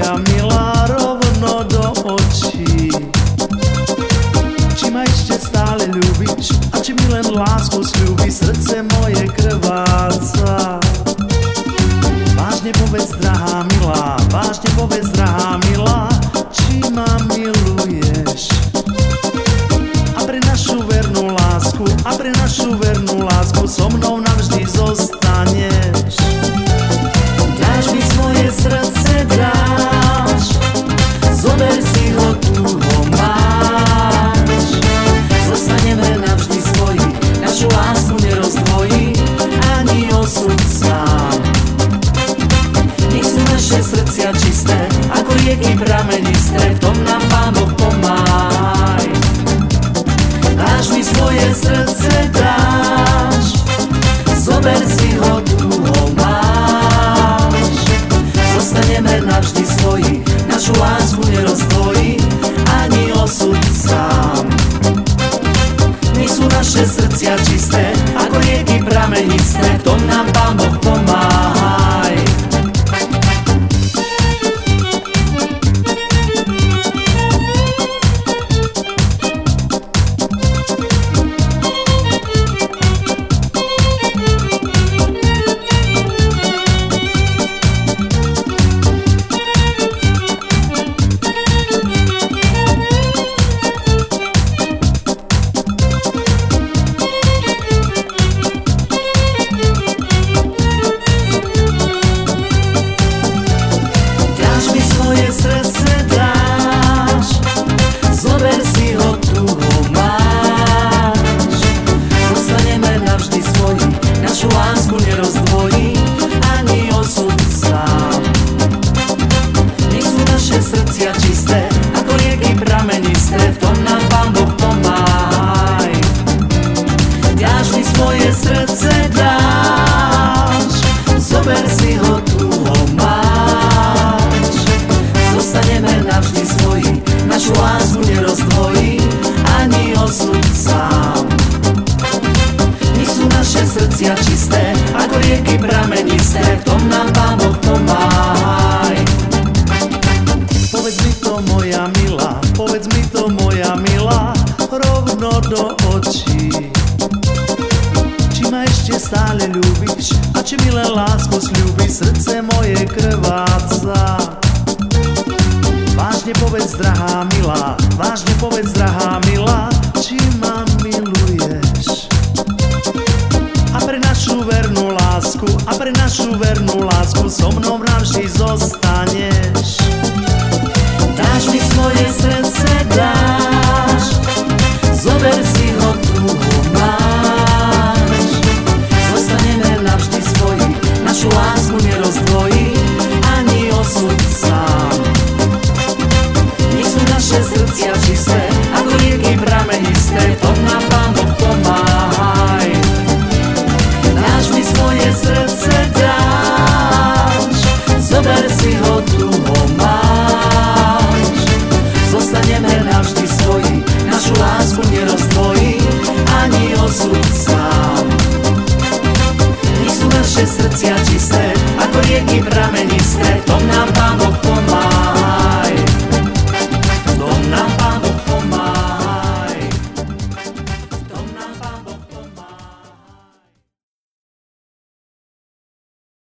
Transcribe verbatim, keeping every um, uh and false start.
moja milá, rovno do očí. Či ma ešte stále ľúbiš a či mi len lásku sľúbi, srdce moje krváca. Vážne povedz, drahá milá, vážne povedz, drahá milá, či ma miluješ. A pre našu vernú lásku, a pre našu vernú lásku so mnou navždy zostaneš. Dáš mi svoje srdce, dáš, zober si ho, tu ho máš. Zostaneme navždy svoji, našu lásku nerozdvojí ani osud sám. Nech sú naše srdcia čisté, ako rieky pramenisté, v tom nám Pán Boh pomáhaj. Dáš mi svoje srdce, dáš, zober si ho, tu ho máš. Zostaneme navždy svoji, našu lásku nerozdvojí ani osud sám. Nech sú naše srdcia čisté, ako rieky pramenisté, v tom nám Pán Boh pomáhaj. A pre našu vernú lásku so mnou navždy zostaneš.